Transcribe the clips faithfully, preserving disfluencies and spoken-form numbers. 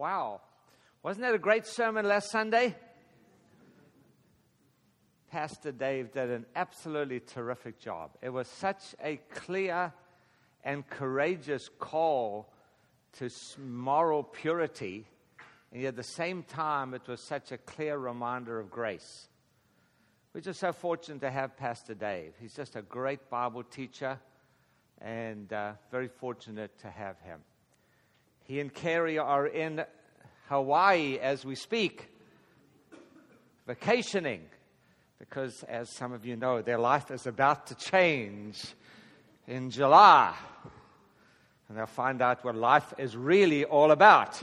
Wow. Wasn't that a great sermon last Sunday? Pastor Dave did an absolutely terrific job. It was such a clear and courageous call to moral purity, and yet at the same time, it was such a clear reminder of grace. We're just so fortunate to have Pastor Dave. He's just a great Bible teacher, and uh, very fortunate to have him. He and Carrie are in Hawaii as we speak, vacationing, because as some of you know, their life is about to change in July. And they'll find out what life is really all about.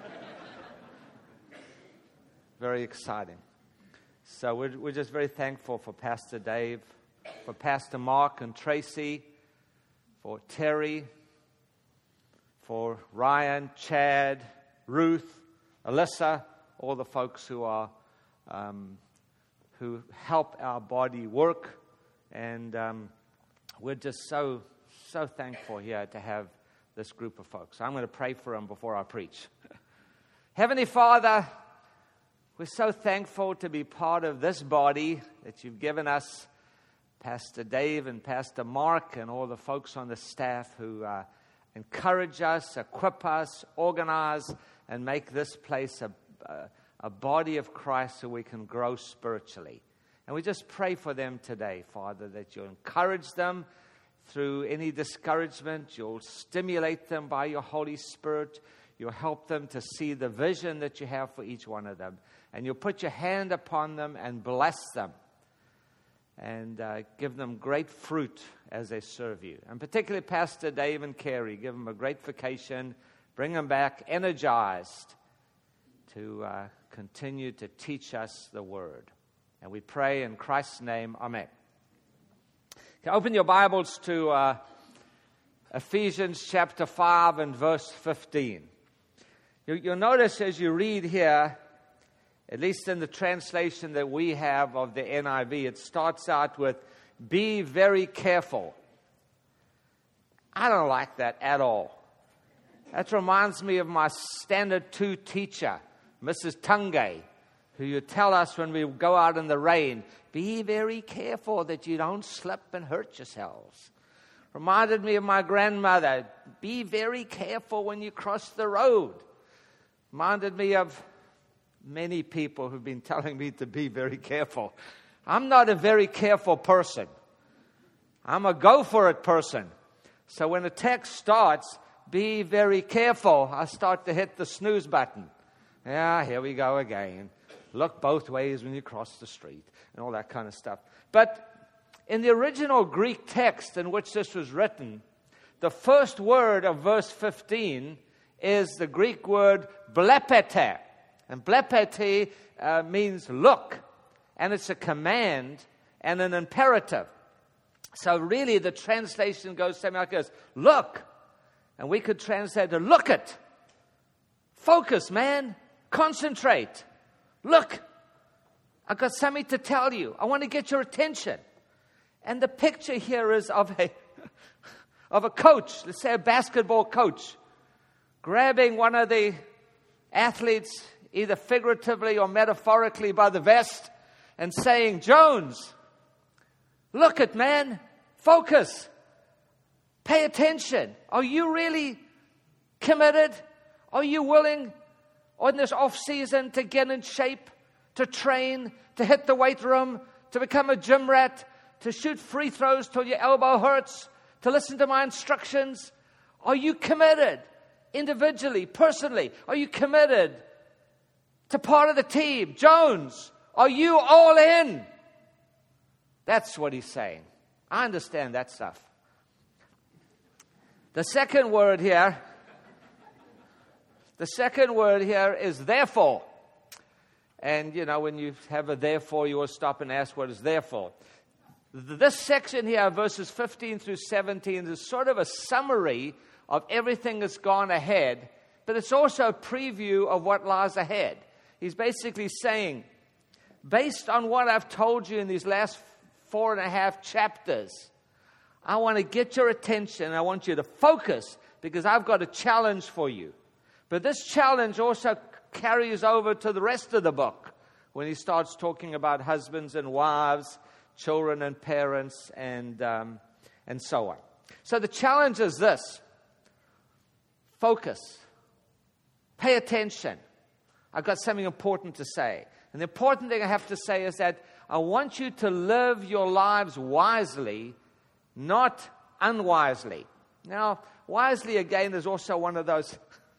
Very exciting. So we're, we're just very thankful for Pastor Dave, for Pastor Mark and Tracy, for Terry, for Ryan, Chad, Ruth, Alyssa, all the folks who are um, who help our body work. And um, we're just so, so thankful here to have this group of folks. I'm going to pray for them before I preach. Heavenly Father, we're so thankful to be part of this body that you've given us, Pastor Dave and Pastor Mark and all the folks on the staff who uh, encourage us, equip us, organize, and make this place a, a, a body of Christ so we can grow spiritually. And we just pray for them today, Father, that you'll encourage them through any discouragement. You'll stimulate them by your Holy Spirit. You'll help them to see the vision that you have for each one of them. And you'll put your hand upon them and bless them and uh, give them great fruit as they serve you. And particularly Pastor Dave and Carrie, give them a great vacation. Bring them back energized to uh, continue to teach us the Word. And we pray in Christ's name, amen. Okay, open your Bibles to uh, Ephesians chapter five and verse fifteen. You, you'll notice as you read here, at least in the translation that we have of the N I V, it starts out with, be very careful. I don't like that at all. That reminds me of my Standard two teacher, Missus Tungay, who you tell us when we go out in the rain, be very careful that you don't slip and hurt yourselves. Reminded me of my grandmother, be very careful when you cross the road. Reminded me of many people who've been telling me to be very careful. I'm not a very careful person. I'm a go-for-it person. So when a text starts, be very careful, I start to hit the snooze button. Yeah, here we go again. Look both ways when you cross the street and all that kind of stuff. But in the original Greek text in which this was written, the first word of verse fifteen is the Greek word blepete. And blepete uh, means look. And it's a command and an imperative. So really the translation goes something like this. Look. And we could translate it, look it. Focus, man. Concentrate. Look. I've got something to tell you. I want to get your attention. And the picture here is of a, of a coach, let's say a basketball coach, grabbing one of the athletes, either figuratively or metaphorically by the vest, and saying, Jones, look it, man. Focus. Pay attention. Are you really committed? Are you willing in this off-season to get in shape, to train, to hit the weight room, to become a gym rat, to shoot free throws till your elbow hurts, to listen to my instructions? Are you committed individually, personally? Are you committed to part of the team? Jones, are you all in? That's what he's saying. I understand that stuff. The second word here, the second word here is therefore. And, you know, when you have a therefore, you will stop and ask what is therefore. This section here, verses fifteen through seventeen, is sort of a summary of everything that's gone ahead, but it's also a preview of what lies ahead. He's basically saying, based on what I've told you in these last four and a half chapters, I want to get your attention. I want you to focus because I've got a challenge for you. But this challenge also carries over to the rest of the book when he starts talking about husbands and wives, children and parents, and, um, and so on. So the challenge is this. Focus. Pay attention. I've got something important to say. And the important thing I have to say is that I want you to live your lives wisely, not unwisely. Now, wisely, again, is also one of those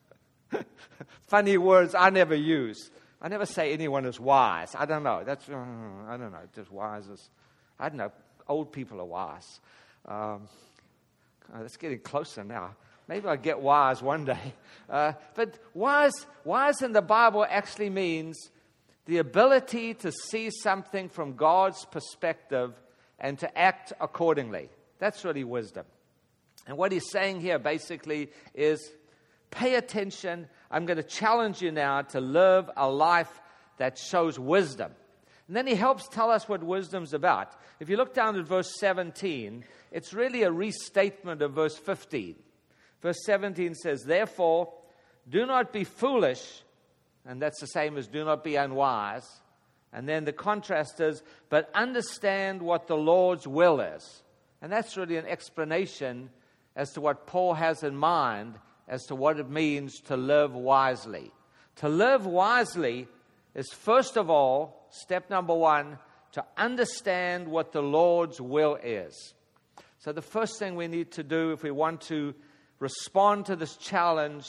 funny words I never use. I never say anyone is wise. I don't know. That's, uh, I don't know. Just wise is, I don't know. Old people are wise. Um, oh, it's getting closer now. Maybe I'll get wise one day. Uh, but wise, wise in the Bible actually means the ability to see something from God's perspective and to act accordingly. That's really wisdom. And what he's saying here basically is, pay attention. I'm going to challenge you now to live a life that shows wisdom. And then he helps tell us what wisdom's about. If you look down at verse seventeen, it's really a restatement of verse fifteen. Verse seventeen says, therefore, do not be foolish, and that's the same as do not be unwise. And then the contrast is, but understand what the Lord's will is. And that's really an explanation as to what Paul has in mind as to what it means to live wisely. To live wisely is, first of all, step number one, to understand what the Lord's will is. So the first thing we need to do if we want to respond to this challenge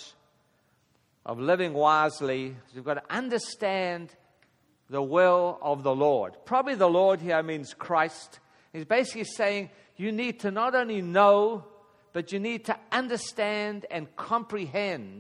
of living wisely is we've got to understand the will of the Lord. Probably the Lord here means Christ. He's basically saying you need to not only know, but you need to understand and comprehend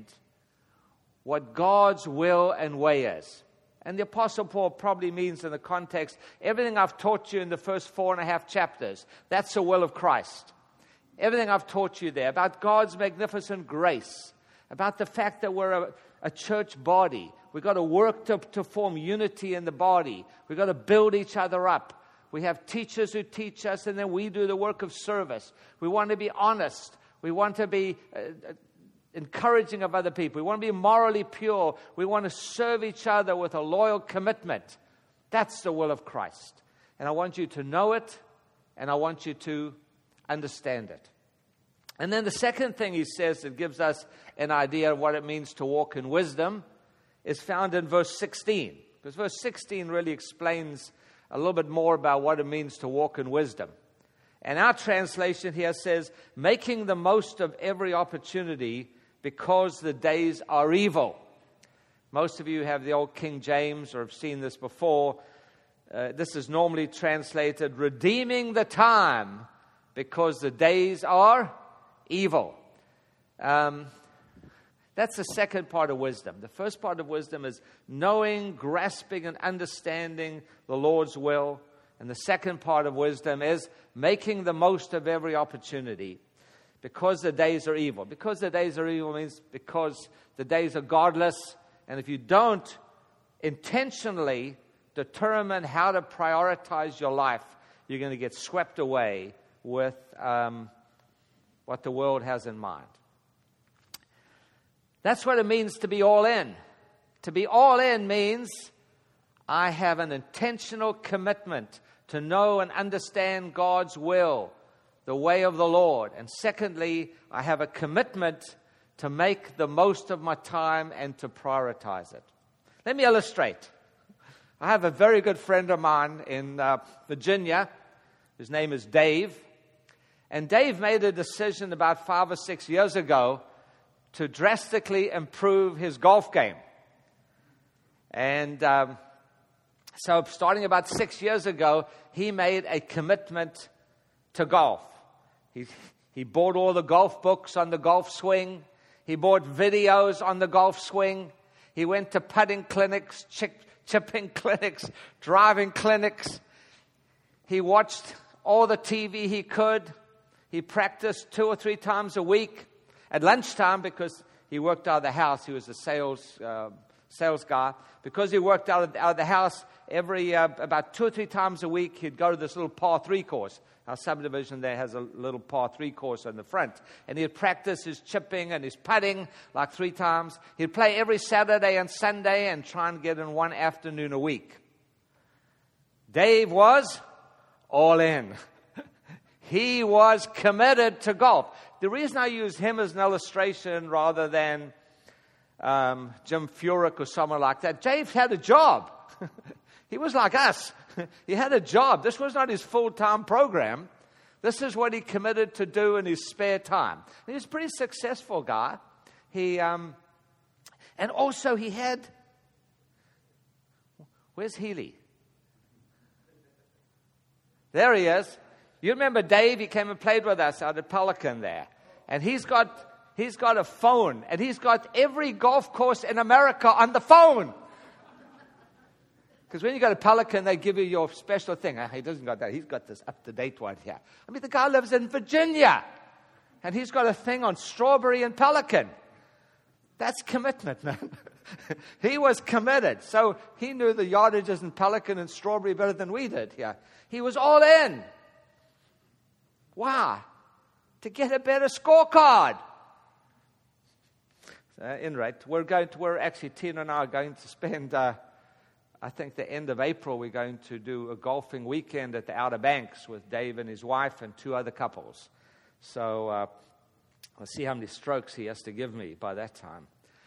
what God's will and way is. And the Apostle Paul probably means in the context, everything I've taught you in the first four and a half chapters, that's the will of Christ. Everything I've taught you there about God's magnificent grace, about the fact that we're a, a church body. We've got to work to, to form unity in the body. We've got to build each other up. We have teachers who teach us, and then we do the work of service. We want to be honest. We want to be uh, encouraging of other people. We want to be morally pure. We want to serve each other with a loyal commitment. That's the will of Christ. And I want you to know it, and I want you to understand it. And then the second thing he says that gives us an idea of what it means to walk in wisdom is found in verse sixteen. Because verse sixteen really explains a little bit more about what it means to walk in wisdom. And our translation here says, making the most of every opportunity because the days are evil. Most of you have the old King James or have seen this before. Uh, this is normally translated, redeeming the time because the days are evil. Um, that's the second part of wisdom. The first part of wisdom is knowing, grasping, and understanding the Lord's will. And the second part of wisdom is making the most of every opportunity because the days are evil. Because the days are evil means because the days are godless. And if you don't intentionally determine how to prioritize your life, you're going to get swept away with um, what the world has in mind. That's what it means to be all in. To be all in means I have an intentional commitment to know and understand God's will, the way of the Lord. And secondly, I have a commitment to make the most of my time and to prioritize it. Let me illustrate. I have a very good friend of mine in uh, Virginia. His name is Dave. And Dave made a decision about five or six years ago to drastically improve his golf game. And um, so starting about six years ago, he made a commitment to golf. He, he bought all the golf books on the golf swing. He bought videos on the golf swing. He went to putting clinics, chip, chipping clinics, driving clinics. He watched all the T V he could. He practiced two or three times a week. At lunchtime, because he worked out of the house, he was a sales uh, sales guy. Because he worked out of, out of the house every, uh, about two or three times a week, he'd go to this little par three course. Our subdivision there has a little par three course on the front. And he'd practice his chipping and his putting like three times. He'd play every Saturday and Sunday and try and get in one afternoon a week. Dave was all in. He was committed to golf. The reason I use him as an illustration rather than um, Jim Furyk or someone like that, Dave had a job. He was like us. He had a job. This was not his full-time program. This is what he committed to do in his spare time. And he was a pretty successful guy. He, um, and also he had, where's Healy? There he is. You remember Dave? He came and played with us out at Pelican there. And he's got, he's got a phone. And he's got every golf course in America on the phone. Because when you go to Pelican, they give you your special thing. He doesn't got that. He's got this up-to-date one here. I mean, the guy lives in Virginia. And he's got a thing on Strawberry and Pelican. That's commitment, man. He was committed. So he knew the yardages in Pelican and Strawberry better than we did here. He was all in. Why? To get a better scorecard. Uh, in rate, we're going to, we're actually, Tina and I are going to spend... Uh, I think the end of April, we're going to do a golfing weekend at the Outer Banks with Dave and his wife and two other couples. So uh, I'll see how many strokes he has to give me by that time.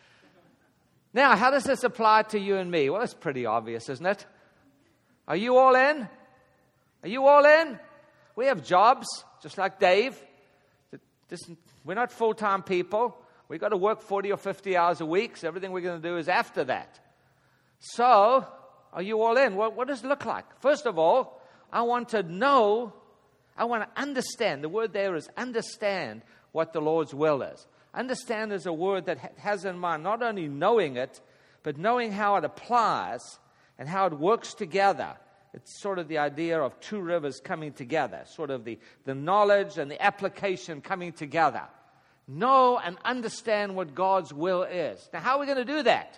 Now, how does this apply to you and me? Well, it's pretty obvious, isn't it? Are you all in? Are you all in? We have jobs, just like Dave. This, we're not full-time people. We've got to work forty or fifty hours a week, so everything we're going to do is after that. So, are you all in? What, what does it look like? First of all, I want to know, I want to understand. The word there is understand what the Lord's will is. Understand is a word that ha- has in mind not only knowing it, but knowing how it applies and how it works together. It's sort of the idea of two rivers coming together, sort of the, the knowledge and the application coming together. Know and understand what God's will is. Now, how are we going to do that?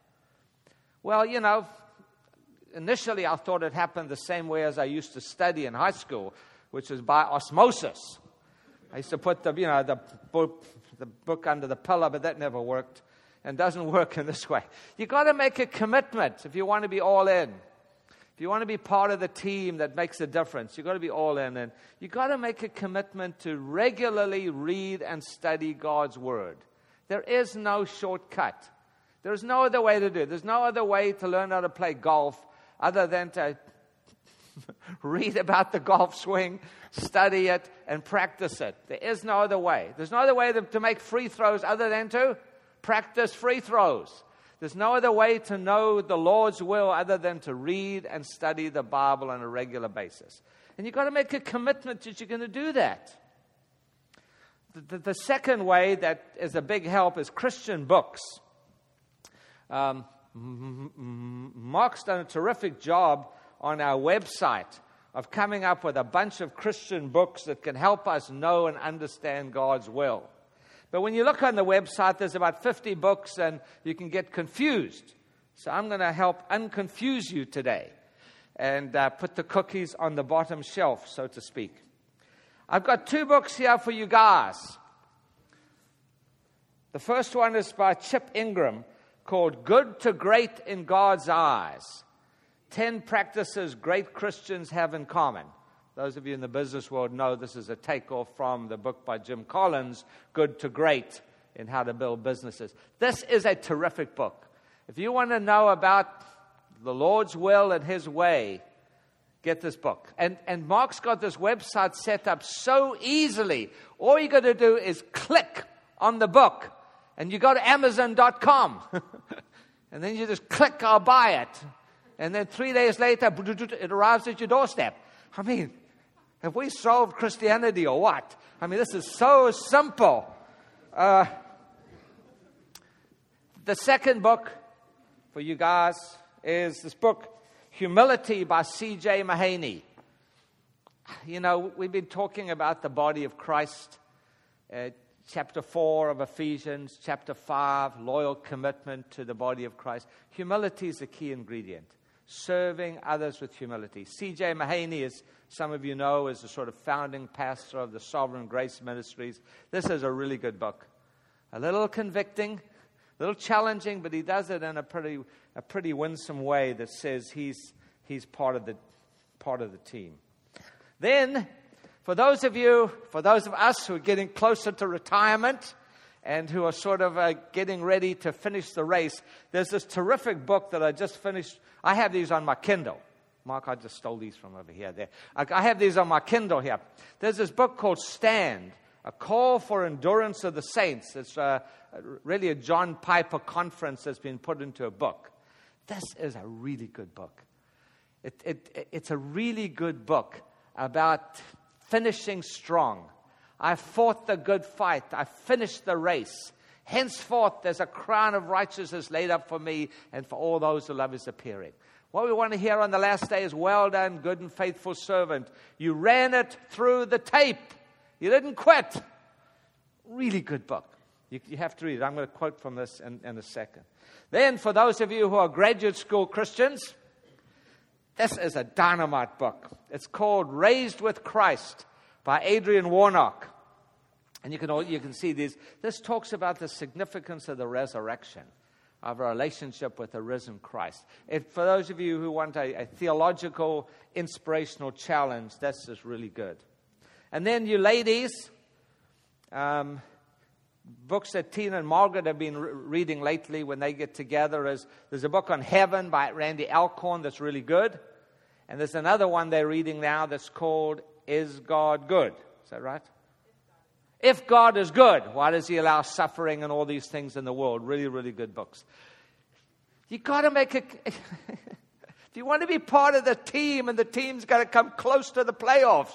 Well, you know, initially I thought it happened the same way as I used to study in high school, which is by osmosis. I used to put the, you know, the book, the book under the pillow, but that never worked and doesn't work in this way. You've got to make a commitment if you want to be all in. If you want to be part of the team that makes a difference, you've got to be all in. And you've got to make a commitment to regularly read and study God's Word. There is no shortcut. There's no other way to do it. There's no other way to learn how to play golf other than to read about the golf swing, study it, and practice it. There is no other way. There's no other way to, to make free throws other than to practice free throws. There's no other way to know the Lord's will other than to read and study the Bible on a regular basis. And you've got to make a commitment that you're going to do that. The, the, the second way that is a big help is Christian books. Um, Mark's done a terrific job on our website of coming up with a bunch of Christian books that can help us know and understand God's will. But when you look on the website, there's about fifty books and you can get confused. So I'm going to help unconfuse you today and uh, put the cookies on the bottom shelf, so to speak. I've got two books here for you guys. The first one is by Chip Ingram, called Good to Great in God's Eyes. Ten practices great Christians have in common. Those of you in the business world know this is a takeoff from the book by Jim Collins, Good to Great in How to Build Businesses. This is a terrific book. If you want to know about the Lord's will and His way, get this book. And, and Mark's got this website set up so easily. All you got to do is click on the book. And you go to Amazon dot com, and then you just click, I'll buy it. And then three days later, it arrives at your doorstep. I mean, have we solved Christianity or what? I mean, this is so simple. Uh, the second book for you guys is this book, Humility by C J Mahaney. You know, we've been talking about the body of Christ. Uh, chapter four of Ephesians, chapter five, loyal commitment to the body of Christ. Humility is the key ingredient. Serving others with humility. C J Mahaney, as some of you know, is the sort of founding pastor of the Sovereign Grace Ministries. This is a really good book. A little convicting, a little challenging, but he does it in a pretty a pretty winsome way that says he's he's part of the part of the team. Then, for those of you, for those of us who are getting closer to retirement and who are sort of uh, getting ready to finish the race, there's this terrific book that I just finished. I have these on my Kindle. Mark, I just stole these from over here. There, I, I have these on my Kindle here. There's this book called Stand, A Call for Endurance of the Saints. It's uh, really a John Piper conference that's been put into a book. This is a really good book. It, it, it's a really good book about finishing strong. I fought the good fight. I finished the race. Henceforth, there's a crown of righteousness laid up for me and for all those who love his appearing. What we want to hear on the last day is, well done, good and faithful servant. You ran it through the tape. You didn't quit. Really good book. You, you have to read it. I'm going to quote from this in, in a second. Then, for those of you who are graduate school Christians, this is a dynamite book. It's called Raised with Christ by Adrian Warnock. And you can all, you can see these. This talks about the significance of the resurrection, of a relationship with the risen Christ. If, for those of you who want a, a theological, inspirational challenge, this is really good. And then you ladies, um, books that Tina and Margaret have been re- reading lately when they get together is, there's a book on heaven by Randy Alcorn that's really good. And there's another one they're reading now that's called Is God Good? Is that right? If God is good, why does he allow suffering and all these things in the world? Really, really good books. You got to make it. If you want to be part of the team and the team's got to come close to the playoffs,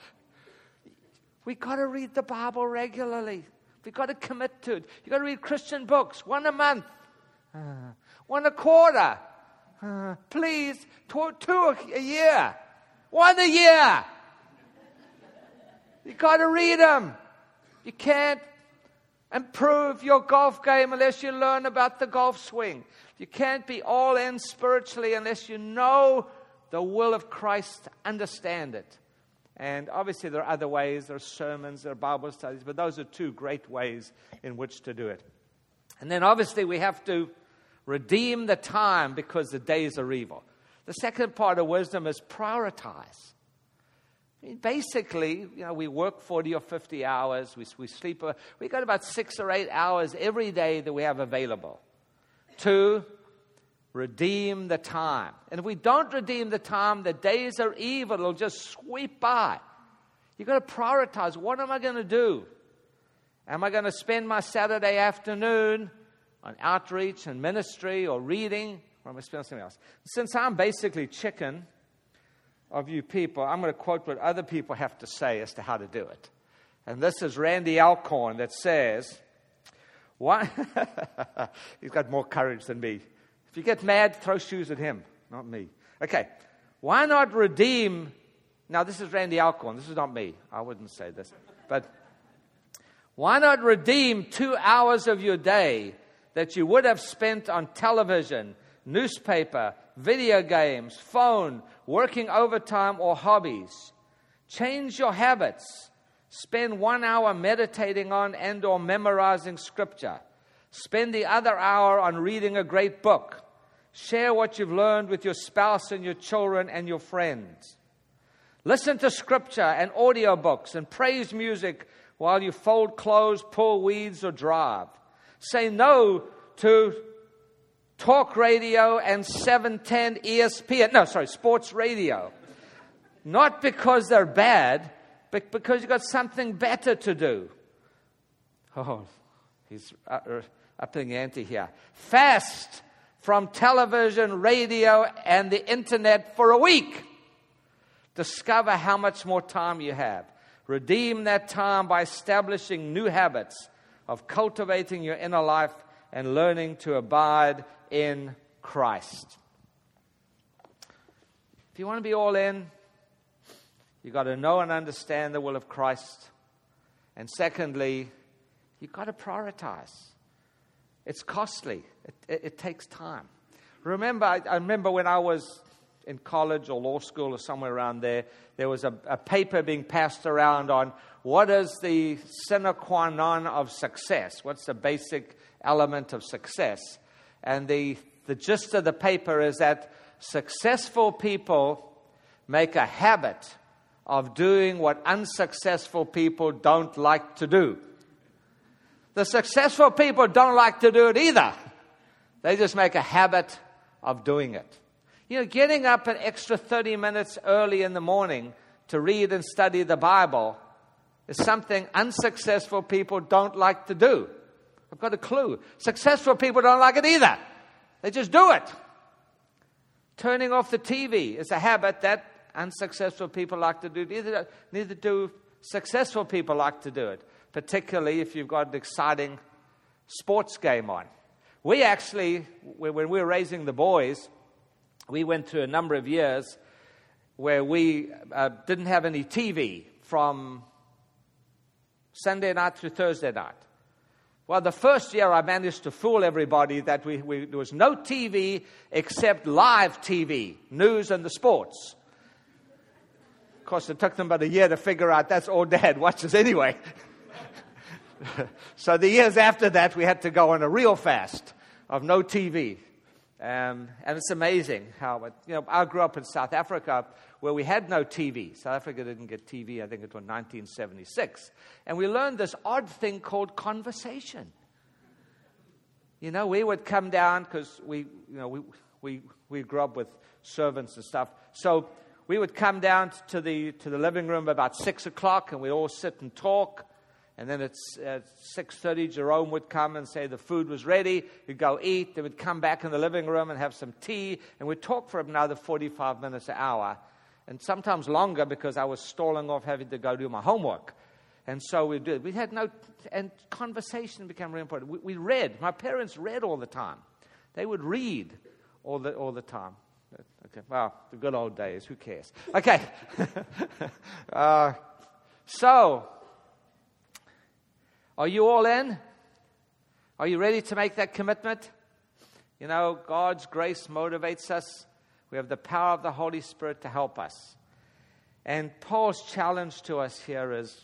we got to read the Bible regularly. We got to commit to it. You got to read Christian books, one a month, uh, one a quarter. Uh, please, two, two a year, one a year. You got to read them. You can't improve your golf game unless you learn about the golf swing. You can't be all in spiritually unless you know the will of Christ, understand it. And obviously there are other ways. There are sermons, there are Bible studies, but those are two great ways in which to do it. And then obviously we have to redeem the time because the days are evil. The second part of wisdom is prioritize. I mean, basically, you know, we work forty or fifty hours. We, we sleep. Uh, we got about six or eight hours every day that we have available to redeem the time. And if we don't redeem the time, the days are evil. It'll just sweep by. You've got to prioritize. What am I going to do? Am I going to spend my Saturday afternoon on outreach and ministry or reading? Or am I spending something else? Since I'm basically chicken of you people, I'm going to quote what other people have to say as to how to do it. And this is Randy Alcorn that says, why? He's got more courage than me. If you get mad, throw shoes at him, not me. Okay, why not redeem? Now, this is Randy Alcorn. This is not me. I wouldn't say this. But why not redeem two hours of your day that you would have spent on television, newspaper, video games, phone, working overtime, or hobbies? Change your habits. Spend one hour meditating on and or memorizing scripture. Spend the other hour on reading a great book. Share what you've learned with your spouse and your children and your friends. Listen to scripture and audiobooks and praise music while you fold clothes, pull weeds, or drive. Say no to talk radio and seven ten E S P N. No, sorry, sports radio. Not because they're bad, but because you've got something better to do. Oh, he's upping the ante here. Fast from television, radio, and the internet for a week. Discover how much more time you have. Redeem that time by establishing new habits of cultivating your inner life and learning to abide in Christ. If you want to be all in, you've got to know and understand the will of Christ. And secondly, You've got to prioritize. It's costly. It, it, it takes time. Remember, I, I remember when I was in college or law school or somewhere around there, there was a, a paper being passed around on what is the sine qua non of success? What's the basic element of success? And the, the gist of the paper is that successful people make a habit of doing what unsuccessful people don't like to do. The successful people don't like to do it either. They just make a habit of doing it. You know, getting up an extra thirty minutes early in the morning to read and study the Bible is something unsuccessful people don't like to do. I've got a clue. Successful people don't like it either. They just do it. Turning off the T V is a habit that unsuccessful people like to do. Neither, neither do successful people like to do it, particularly if you've got an exciting sports game on. We actually, when we were raising the boys, we went through a number of years where we uh, didn't have any T V from Sunday night through Thursday night. Well, the first year I managed to fool everybody that we, we, there was no T V except live T V, news and the sports. Of course, it took them about a year to figure out that's all Dad watches anyway. So the years after that, we had to go on a real fast of no T V. Um, and it's amazing how, it, you know, I grew up in South Africa where we had no T V. South Africa didn't get T V, I think it was nineteen seventy-six. And we learned this odd thing called conversation. You know, we would come down because we, you know, we, we, we grew up with servants and stuff. So we would come down to the, to the living room about six o'clock and we'd all sit and talk. And then at uh, six thirty, Jerome would come and say the food was ready. We'd go eat. They would come back in the living room and have some tea. And we'd talk for another forty-five minutes, an hour. And sometimes longer because I was stalling off having to go do my homework. And so we did. We had no, and conversation became really important. We, we read. My parents read all the time. They would read all the all the time. Okay, well, the good old days. Who cares? Okay. uh, so... Are you all in? Are you ready to make that commitment? You know, God's grace motivates us. We have the power of the Holy Spirit to help us. And Paul's challenge to us here is,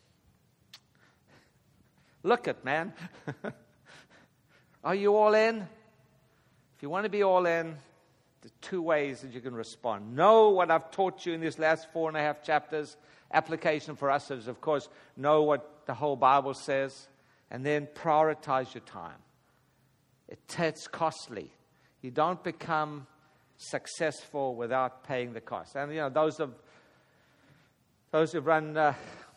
look it, man. Are you all in? If you want to be all in, there's two ways that you can respond. Know what I've taught you in these last four and a half chapters. Application for us is, of course, know what the whole Bible says, and then prioritize your time. It, it's costly. You don't become successful without paying the cost. And, you know, those of those who've run uh,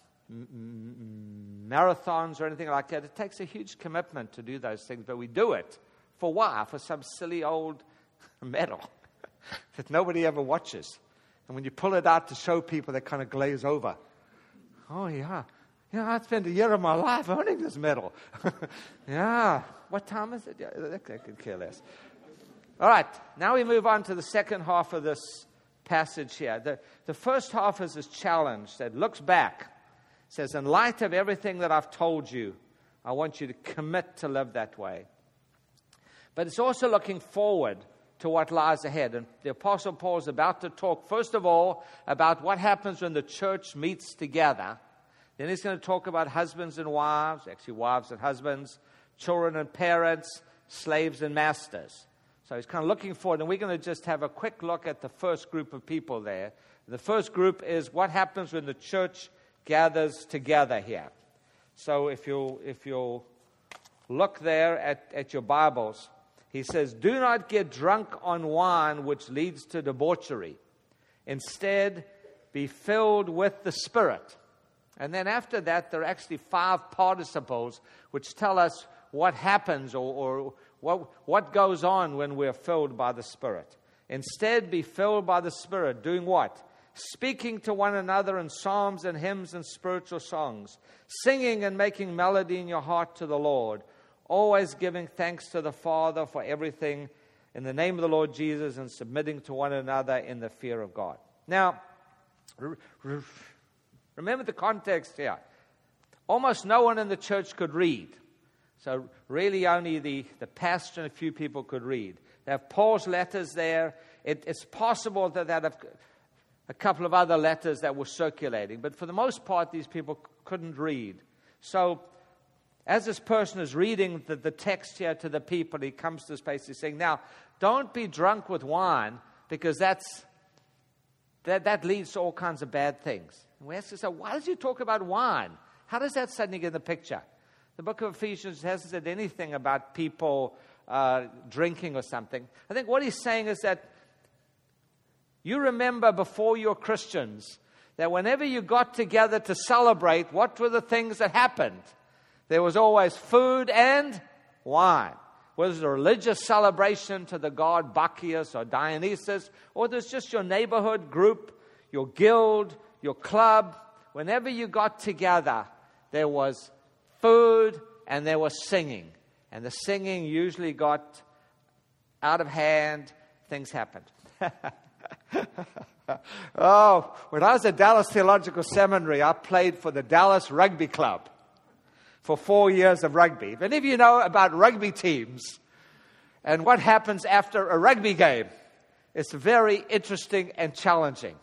m- marathons or anything like that, it takes a huge commitment to do those things, but we do it. For why? For some silly old medal that nobody ever watches. And when you pull it out to show people, they kind of glaze over. Oh, yeah. You know, I spent a year of my life owning this medal. Yeah. What time is it? Yeah, I could care less. All right. Now we move on to the second half of this passage here. The, the first half is this challenge that looks back. It says, in light of everything that I've told you, I want you to commit to live that way. But it's also looking forward to what lies ahead. And the Apostle Paul is about to talk, first of all, about what happens when the church meets together. Then he's going to talk about husbands and wives, actually wives and husbands, children and parents, slaves and masters. So he's kind of looking forward, and we're going to just have a quick look at the first group of people there. The first group is what happens when the church gathers together here. So if you'll, if you'll look there at, at your Bibles, he says, do not get drunk on wine, which leads to debauchery. Instead, be filled with the Spirit. And then after that, there are actually five participles which tell us what happens or, or what, what goes on when we're filled by the Spirit. Instead, be filled by the Spirit. Doing what? Speaking to one another in psalms and hymns and spiritual songs. Singing and making melody in your heart to the Lord. Always giving thanks to the Father for everything in the name of the Lord Jesus and submitting to one another in the fear of God. Now, r- r- remember the context here. almost no one in the church could read. So really only the, the pastor and a few people could read. They have Paul's letters there. It, it's possible that they have a couple of other letters that were circulating. But for the most part, these people couldn't read. So as this person is reading the, the text here to the people, he comes to this place, he's saying, now, don't be drunk with wine, because that's that, that leads to all kinds of bad things. And we ask ourselves, why does he talk about wine? How does that suddenly get in the picture? The book of Ephesians hasn't said anything about people uh, drinking or something. I think what he's saying is that you remember before you're Christians that whenever you got together to celebrate, what were the things that happened? There was always food and wine. Whether it was a religious celebration to the god Bacchus or Dionysus, or there's just your neighborhood group, your guild, your club. Whenever you got together, there was food and there was singing. And the singing usually got out of hand. Things happened. Oh, when I was at Dallas Theological Seminary, I played for the Dallas Rugby Club for four years of rugby. If any of you know about rugby teams and what happens after a rugby game, it's very interesting and challenging.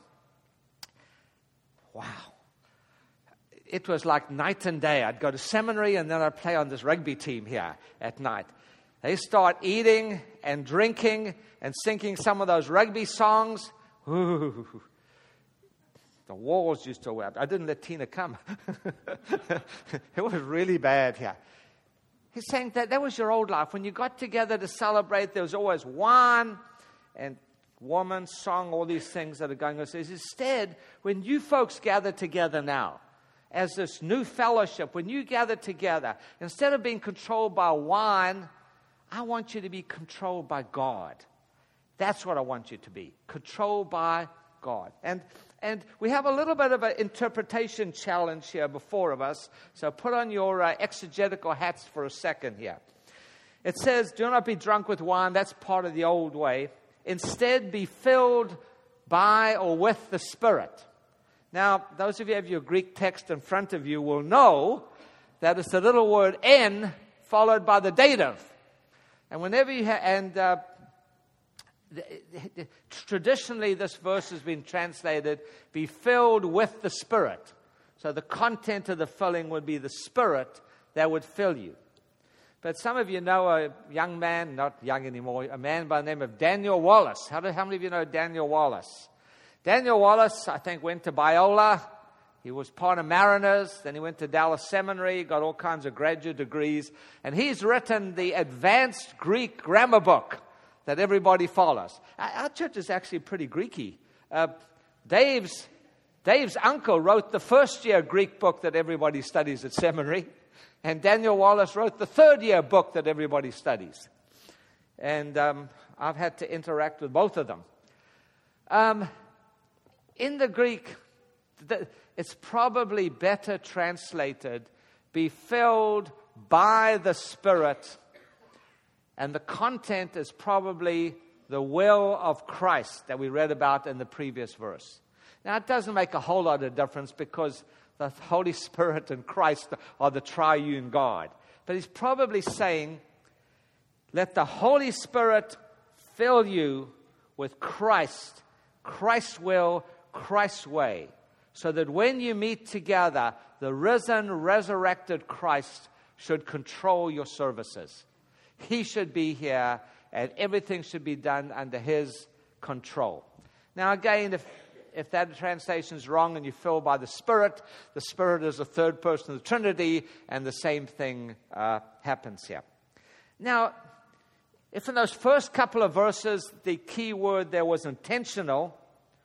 Wow. It was like night and day. I'd go to seminary and then I'd play on this rugby team here at night. They start eating and drinking and singing some of those rugby songs. Ooh. The walls used to wear. I didn't let Tina come. It was really bad here. He's saying that that was your old life. When you got together to celebrate, there was always wine and woman, song, all these things that are going on. He says, instead, when you folks gather together now, as this new fellowship, when you gather together, instead of being controlled by wine, I want you to be controlled by God. That's what I want you to be, controlled by God. And and we have a little bit of an interpretation challenge here before of us. So put on your uh, exegetical hats for a second here. It says, do not be drunk with wine. That's part of the old way. Instead, be filled by or with the Spirit. Now, those of you who have your Greek text in front of you will know that it's the little word en followed by the dative. And whenever you have, and uh, traditionally, this verse has been translated, be filled with the Spirit. So the content of the filling would be the Spirit that would fill you. But some of you know a young man, not young anymore, a man by the name of Daniel Wallace. How, do, how many of you know Daniel Wallace? Daniel Wallace, I think, went to Biola. He was part of Mariners. Then he went to Dallas Seminary, got all kinds of graduate degrees. And he's written the advanced Greek grammar book that everybody follows. Our church is actually pretty Greeky. Uh, Dave's, Dave's uncle wrote the first year Greek book that everybody studies at seminary. And Daniel Wallace wrote the third year book that everybody studies. And um, I've had to interact with both of them. Um, in the Greek, the, it's probably better translated, be filled by the Spirit. And the content is probably the will of Christ that we read about in the previous verse. Now, it doesn't make a whole lot of difference because the Holy Spirit and Christ are the triune God. But he's probably saying, let the Holy Spirit fill you with Christ, Christ's will, Christ's way, so that when you meet together, the risen, resurrected Christ should control your services. He should be here, and everything should be done under his control. Now, again, if if that translation is wrong and you're filled by the Spirit, the Spirit is the third person of the Trinity, and the same thing uh, happens here. Now, if in those first couple of verses the key word there was intentional,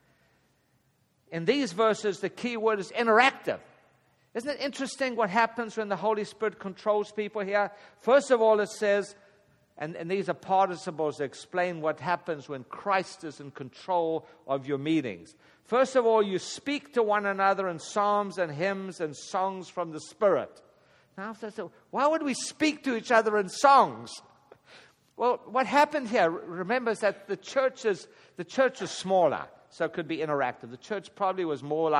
in these verses the key word is interactive. Isn't it interesting what happens when the Holy Spirit controls people here? First of all, it says, and, and these are participles that explain what happens when Christ is in control of your meetings. First of all, you speak to one another in psalms and hymns and songs from the Spirit. Now, why would we speak to each other in songs? Well, what happened here, remember, is that the church is, the church is smaller, so it could be interactive. The church probably was more like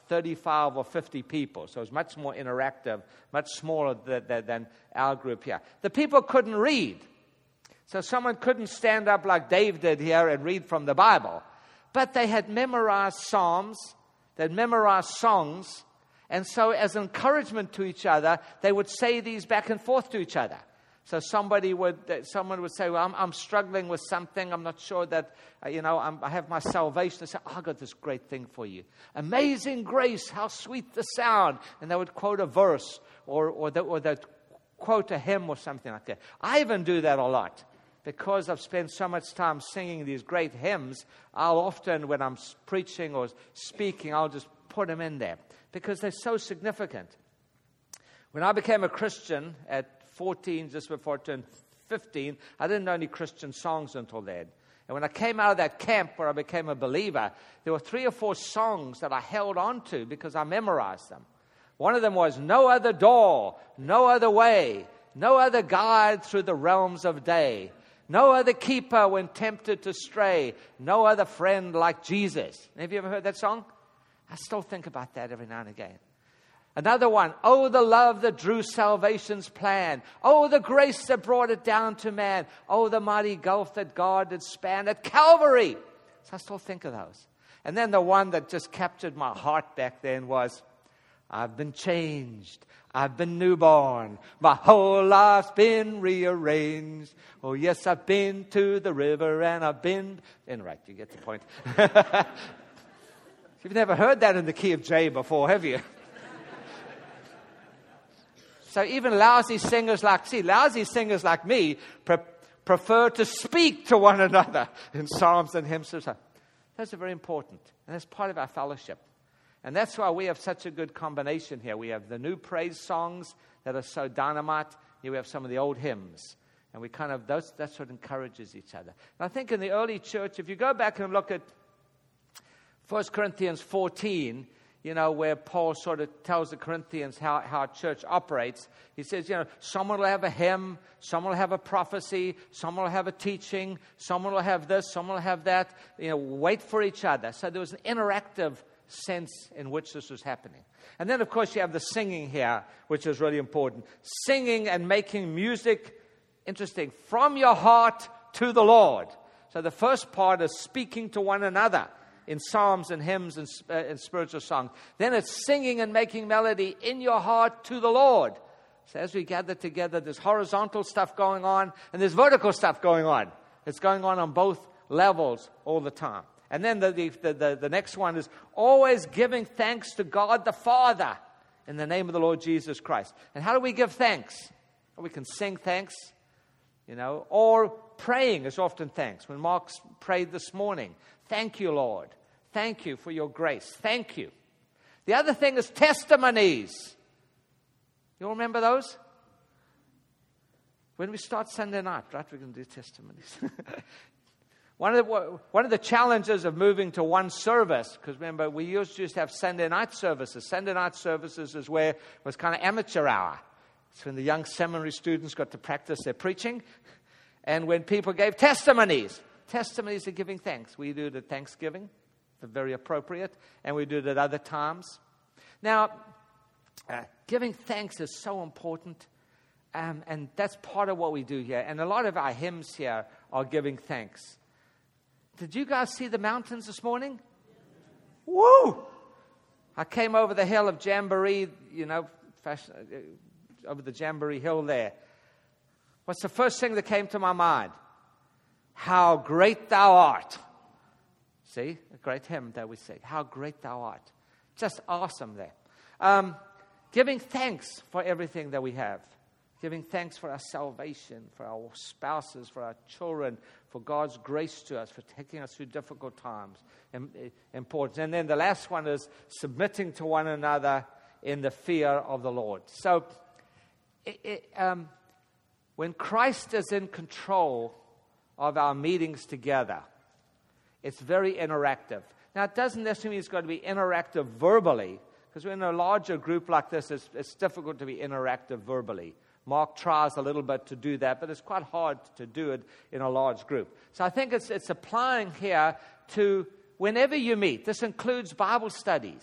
thirty-five or fifty people. So it was much more interactive, much smaller than, than, than our group here. The people couldn't read. So someone couldn't stand up like Dave did here and read from the Bible. But they had memorized psalms, they had memorized songs, and so as encouragement to each other, they would say these back and forth to each other. So somebody would, someone would say, well, I'm, I'm struggling with something. I'm not sure that, uh, you know, I'm, I have my salvation. They say, oh, I got this great thing for you. Amazing grace, how sweet the sound. And they would quote a verse or, or, the, or they'd quote a hymn or something like that. I even do that a lot. Because I've spent so much time singing these great hymns, I'll often, when I'm preaching or speaking, I'll just put them in there. Because they're so significant. When I became a Christian at fourteen, just before I turned fifteen, I didn't know any Christian songs until then. And when I came out of that camp where I became a believer, there were three or four songs that I held on to because I memorized them. One of them was, no other door, no other way, no other guide through the realms of day. No other keeper when tempted to stray. No other friend like Jesus. Have you ever heard that song? I still think about that every now and again. Another one. Oh, the love that drew salvation's plan. Oh, the grace that brought it down to man. Oh, the mighty gulf that God did span at Calvary. So I still think of those. And then the one that just captured my heart back then was, I've been changed. I've been newborn. My whole life's been rearranged. Oh, yes, I've been to the river and I've been... And right, you get the point. You've never heard that in the key of J before, have you? So even lousy singers like... See, lousy singers like me pre- prefer to speak to one another in psalms and hymns. Those are very important. And that's part of our fellowship. And that's why we have such a good combination here. We have the new praise songs that are so dynamite. Here we have some of the old hymns. And we kind of, those, that's what encourages each other. And I think in the early church, if you go back and look at First Corinthians fourteen, you know, where Paul sort of tells the Corinthians how, how a church operates. He says, you know, someone will have a hymn, someone will have a prophecy, someone will have a teaching, someone will have this, someone will have that. You know, wait for each other. So there was an interactive sense in which this was happening. And then, of course, you have the singing here, which is really important. Singing and making music, interesting, from your heart to the Lord. So the first part is speaking to one another in psalms and hymns and, uh, and spiritual songs. Then it's singing and making melody in your heart to the Lord. So as we gather together, there's horizontal stuff going on and there's vertical stuff going on. It's going on on both levels all the time. And then the, the, the, the next one is always giving thanks to God the Father in the name of the Lord Jesus Christ. And how do we give thanks? Well, we can sing thanks, you know, or praying is often thanks. When Mark prayed this morning, thank you, Lord. Thank you for your grace. Thank you. The other thing is testimonies. You all remember those? When we start Sunday night, right, we're going to do testimonies. One of, the, one of the challenges of moving to one service, because remember, we used to just have Sunday night services. Sunday night services is where it was kind of amateur hour. It's when the young seminary students got to practice their preaching. And when people gave testimonies. Testimonies are giving thanks. We do it at Thanksgiving. They're very appropriate. And we do it at other times. Now, uh, giving thanks is so important. Um, and that's part of what we do here. And a lot of our hymns here are giving thanks. Did you guys see the mountains this morning? Woo! I came over the hill of Jamboree, you know, fashion, uh, over the Jamboree Hill there. What's the first thing that came to my mind? How great thou art. See, a great hymn that we sing. How great thou art. Just awesome there. Um, giving thanks for everything that we have. Giving thanks for our salvation, for our spouses, for our children, for God's grace to us, for taking us through difficult times. Important. And then the last one is submitting to one another in the fear of the Lord. So, it, it, um, when Christ is in control of our meetings together, it's very interactive. Now, it doesn't necessarily mean it's got to be interactive verbally, because when in a larger group like this, it's, it's difficult to be interactive verbally. Mark tries a little bit to do that, but it's quite hard to do it in a large group. So I think it's it's applying here to whenever you meet. This includes Bible studies.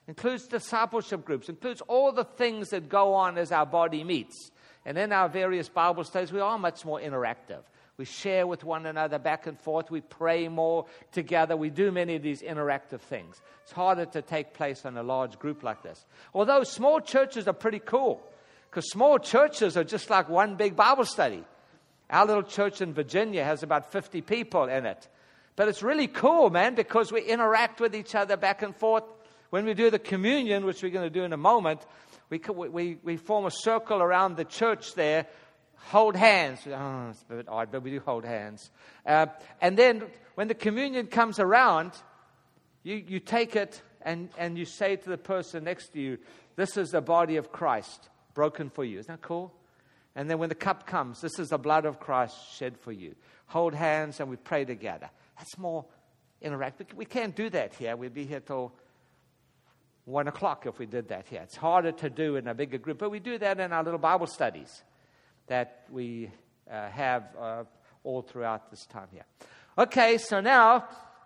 includes discipleship groups, includes all the things that go on as our body meets. And in our various Bible studies, we are much more interactive. We share with one another back and forth. We pray more together. We do many of these interactive things. It's harder to take place in a large group like this. Although small churches are pretty cool, because small churches are just like one big Bible study. Our little church in Virginia has about fifty people in it. But it's really cool, man, because we interact with each other back and forth. When we do the communion, which we're going to do in a moment, we we we form a circle around the church there, hold hands. Oh, it's a bit odd, but we do hold hands. Uh, and then when the communion comes around, you, you take it and, and you say to the person next to you, this is the body of Christ broken for you. Isn't that cool? And then when the cup comes, this is the blood of Christ shed for you. Hold hands and we pray together. That's more interactive. We can't do that here. We'd be here till one o'clock if we did that here. It's harder to do in a bigger group, but we do that in our little Bible studies that we uh, have uh, all throughout this time here. Okay, so now,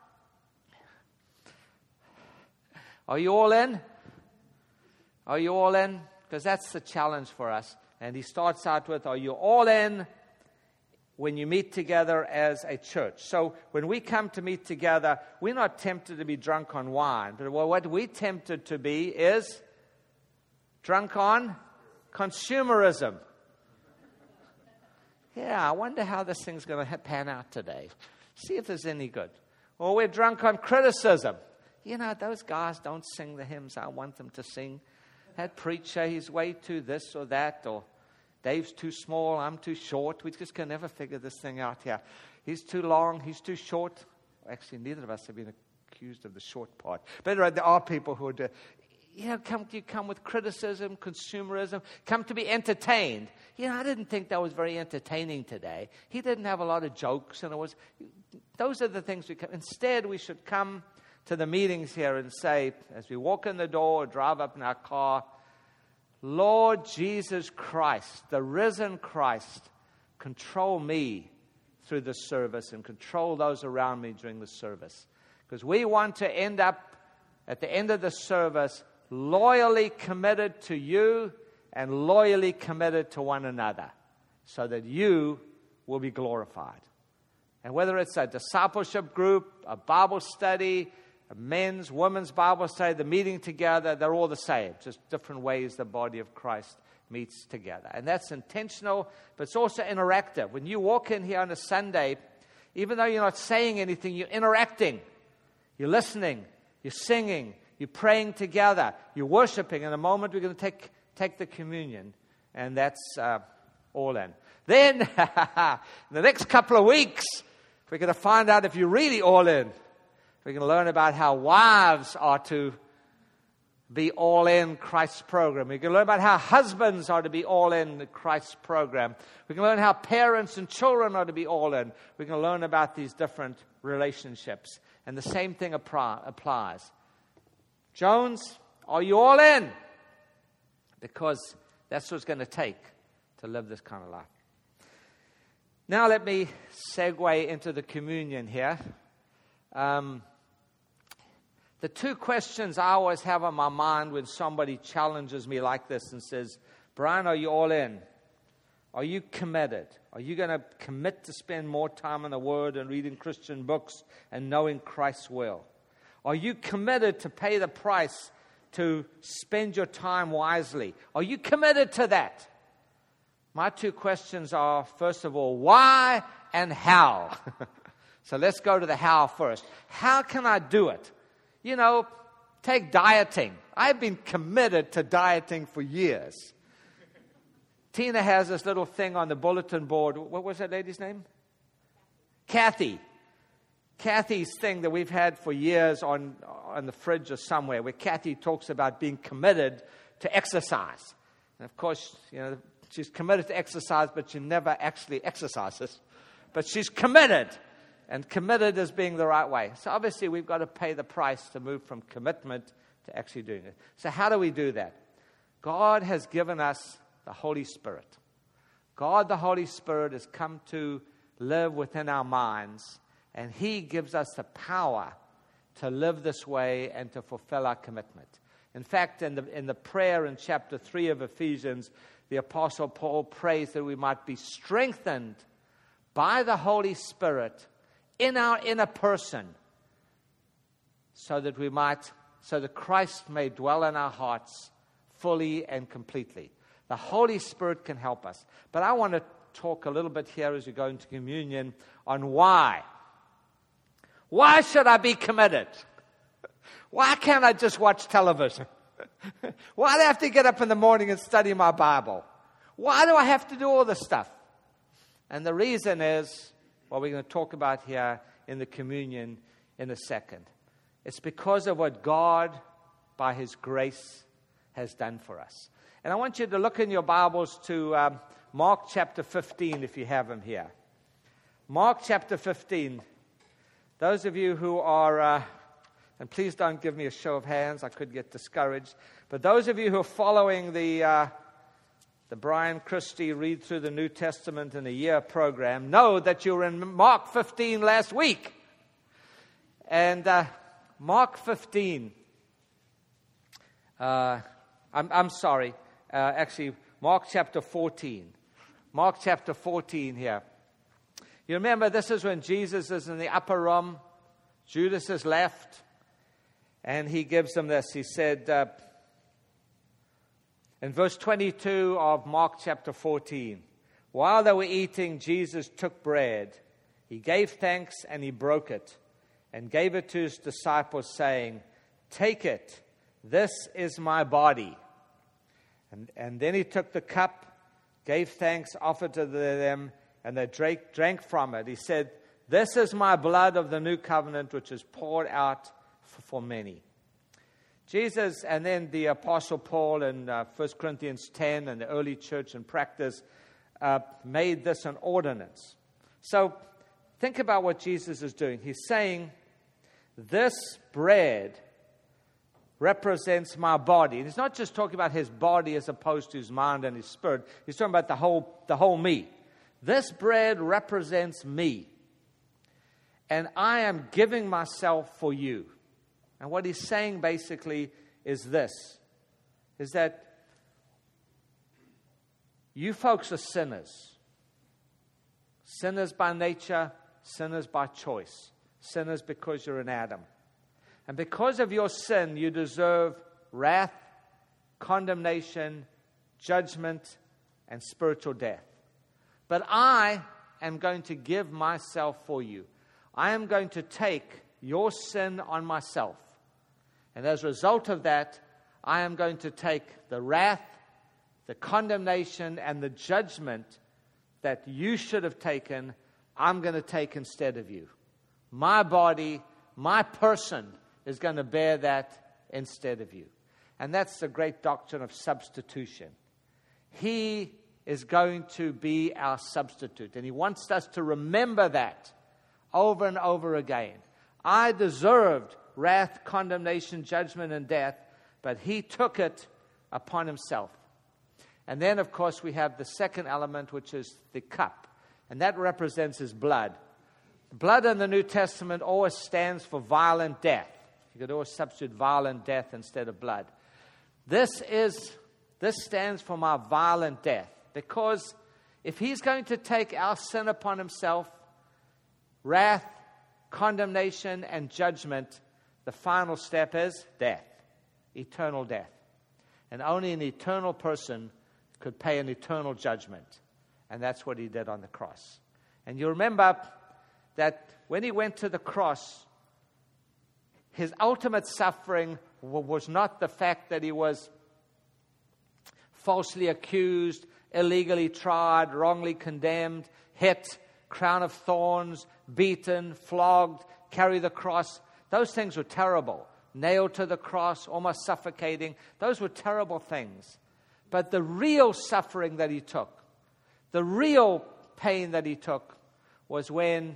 are you all in? Are you all in? Because that's the challenge for us. And he starts out with, are you all in when you meet together as a church? So when we come to meet together, we're not tempted to be drunk on wine. But what we're tempted to be is drunk on consumerism. Yeah, I wonder how this thing's going to pan out today. See if there's any good. Or we're drunk on criticism. You know, those guys don't sing the hymns I want them to sing. That preacher, he's way too this or that. Or Dave's too small, I'm too short. We just can never figure this thing out here. He's too long, he's too short. Actually, neither of us have been accused of the short part. But there are people who do. You know, come, you come with criticism, consumerism, come to be entertained. You know, I didn't think that was very entertaining today. He didn't have a lot of jokes, and it was. Those are the things we come. Instead, we should come to the meetings here and say, as we walk in the door or drive up in our car, Lord Jesus Christ, the risen Christ, control me through this service and control those around me during the service. Because we want to end up at the end of the service loyally committed to you and loyally committed to one another so that you will be glorified. And whether it's a discipleship group, a Bible study, a men's, women's Bible study, the meeting together, they're all the same, just different ways the body of Christ meets together. And that's intentional, but it's also interactive. When you walk in here on a Sunday, even though you're not saying anything, you're interacting. You're listening. You're singing. You're praying together. You're worshiping. In a moment, we're going to take, take the communion. And that's uh, all in. Then, in the next couple of weeks, we're going to find out if you're really all in. We're going to learn about how wives are to be all in Christ's program. We're going to learn about how husbands are to be all in Christ's program. We're going to learn how parents and children are to be all in. We're going to learn about these different relationships. And the same thing applies. Jones, are you all in? Because that's what it's going to take to live this kind of life. Now let me segue into the communion here. Um, the two questions I always have on my mind when somebody challenges me like this and says, Brian, are you all in? Are you committed? Are you going to commit to spend more time in the Word and reading Christian books and knowing Christ's will? Are you committed to pay the price to spend your time wisely? Are you committed to that? My two questions are, first of all, why and how? So let's go to the how first. How can I do it? You know, take dieting. I've been committed to dieting for years. Tina has this little thing on the bulletin board. What was that lady's name? Kathy. Kathy's thing that we've had for years on, on the fridge or somewhere, where Kathy talks about being committed to exercise. And of course, you know, she's committed to exercise, but she never actually exercises. But she's committed. And committed as being the right way. So obviously we've got to pay the price to move from commitment to actually doing it. So how do we do that? God has given us the Holy Spirit. God, the Holy Spirit, has come to live within our minds. And He gives us the power to live this way and to fulfill our commitment. In fact, in the, in the prayer in chapter three of Ephesians, the Apostle Paul prays that we might be strengthened by the Holy Spirit in our inner person, so that we might, so that Christ may dwell in our hearts fully and completely. The Holy Spirit can help us. But I want to talk a little bit here as we go into communion on why. Why should I be committed? Why can't I just watch television? Why do I have to get up in the morning and study my Bible? Why do I have to do all this stuff? And the reason is what we're going to talk about here in the communion in a second. It's because of what God, by His grace, has done for us. And I want you to look in your Bibles to um, Mark chapter fifteen, if you have them here. Mark chapter fifteen. Those of you who are, uh, and please don't give me a show of hands, I could get discouraged. But those of you who are following the uh, the Brian Christie Read Through the New Testament in a Year program know that you were in Mark fifteen last week. And uh, Mark fifteen, uh, I'm, I'm sorry, uh, actually Mark chapter fourteen. Mark chapter fourteen here. You remember, this is when Jesus is in the upper room. Judas has left. And he gives them this. He said, uh, in verse twenty-two of Mark chapter fourteen, while they were eating, Jesus took bread. He gave thanks and he broke it and gave it to his disciples, saying, take it, this is my body. And, and then he took the cup, gave thanks, offered to them, and they drank, drank from it. He said, this is my blood of the new covenant, which is poured out for, for many. Jesus, and then the Apostle Paul in uh, First Corinthians ten, and the early church in practice, uh, made this an ordinance. So think about what Jesus is doing. He's saying, this bread represents my body. And he's not just talking about his body as opposed to his mind and his spirit. He's talking about the whole, the whole me. This bread represents me. And I am giving myself for you. And what he's saying basically is this, is that you folks are sinners. Sinners by nature, sinners by choice. Sinners because you're in Adam. And because of your sin, you deserve wrath, condemnation, judgment, and spiritual death. But I am going to give myself for you. I am going to take your sin on myself. And as a result of that, I am going to take the wrath, the condemnation, and the judgment that you should have taken, I'm going to take instead of you. My body, my person is going to bear that instead of you. And that's the great doctrine of substitution. He is going to be our substitute. And he wants us to remember that over and over again. I deserved wrath, condemnation, judgment, and death, but he took it upon himself. And then, of course, we have the second element, which is the cup. And that represents his blood. Blood in the New Testament always stands for violent death. You could always substitute violent death instead of blood. This is, this stands for my violent death. Because if he's going to take our sin upon himself, wrath, condemnation, and judgment, the final step is death, eternal death. And only an eternal person could pay an eternal judgment. And that's what he did on the cross. And you remember that when he went to the cross, his ultimate suffering was not the fact that he was falsely accused, illegally tried, wrongly condemned, hit, crown of thorns, beaten, flogged, carry the cross. Those things were terrible. Nailed to the cross, almost suffocating. Those were terrible things. But the real suffering that he took, the real pain that he took, was when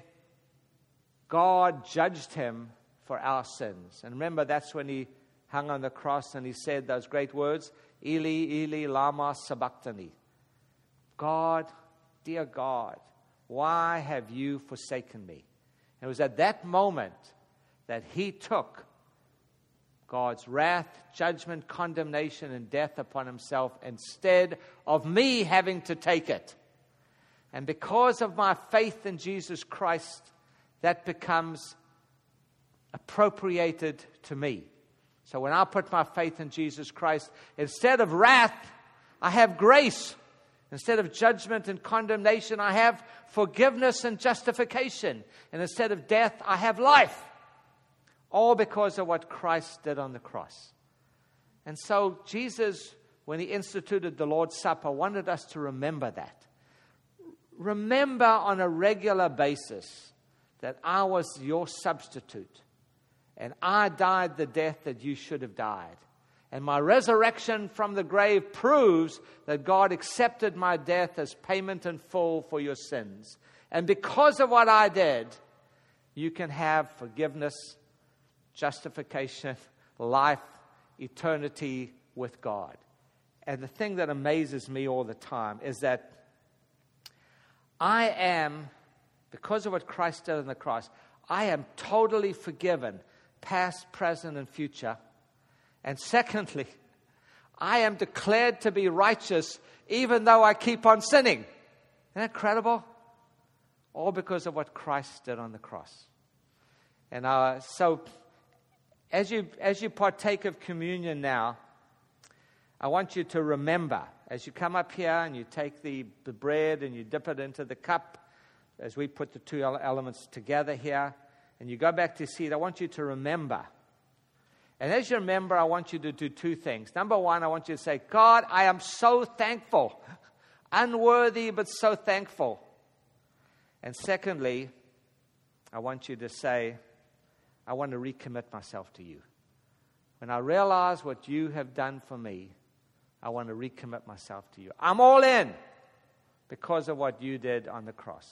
God judged him for our sins. And remember, that's when he hung on the cross and he said those great words, Eli, Eli, lama sabachthani. God, dear God, why have you forsaken me? And it was at that moment that he took God's wrath, judgment, condemnation, and death upon himself instead of me having to take it. And because of my faith in Jesus Christ, that becomes appropriated to me. So when I put my faith in Jesus Christ, instead of wrath, I have grace. Instead of judgment and condemnation, I have forgiveness and justification. And instead of death, I have life. All because of what Christ did on the cross. And so Jesus, when he instituted the Lord's Supper, wanted us to remember that. Remember on a regular basis that I was your substitute. And I died the death that you should have died. And my resurrection from the grave proves that God accepted my death as payment in full for your sins. And because of what I did, you can have forgiveness, justification, life, eternity with God. And the thing that amazes me all the time is that I am, because of what Christ did on the cross, I am totally forgiven, past, present, and future. And secondly, I am declared to be righteous even though I keep on sinning. Isn't that incredible? All because of what Christ did on the cross. And uh, so, as you as you partake of communion now, I want you to remember, as you come up here and you take the, the bread and you dip it into the cup, as we put the two elements together here, and you go back to your seat, I want you to remember. And as you remember, I want you to do two things. Number one, I want you to say, God, I am so thankful. Unworthy, but so thankful. And secondly, I want you to say, I want to recommit myself to you. When I realize what you have done for me, I want to recommit myself to you. I'm all in because of what you did on the cross.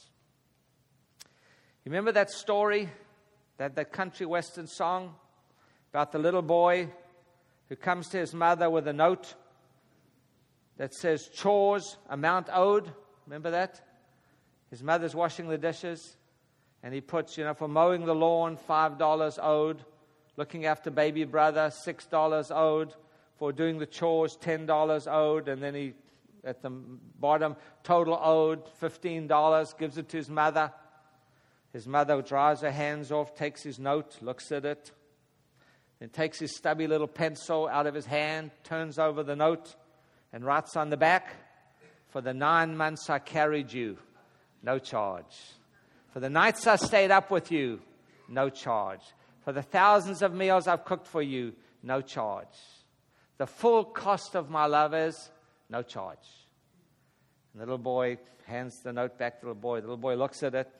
You remember that story, that, that country western song about the little boy who comes to his mother with a note that says chores, amount owed? Remember that? His mother's washing the dishes, and he puts, you know, for mowing the lawn, five dollars owed. Looking after baby brother, six dollars owed. For doing the chores, ten dollars owed. And then he, at the bottom, total owed, fifteen dollars, gives it to his mother. His mother dries her hands off, takes his note, looks at it, then takes his stubby little pencil out of his hand, turns over the note, and writes on the back, for the nine months I carried you, no charge. For the nights I stayed up with you, no charge. For the thousands of meals I've cooked for you, no charge. The full cost of my love is no charge. And the little boy hands the note back to the little boy. The little boy looks at it,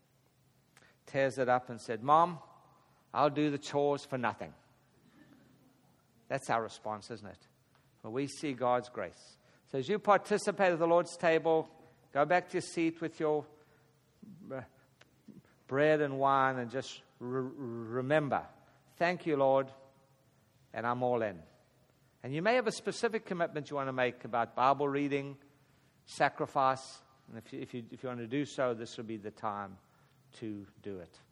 tears it up and said, Mom, I'll do the chores for nothing. That's our response, isn't it? When we see God's grace. So as you participate at the Lord's table, go back to your seat with your bread and wine and just re- remember, thank you, Lord, and I'm all in. And you may have a specific commitment you want to make about Bible reading, sacrifice, and if you, if you, if you want to do so, this will be the time to do it.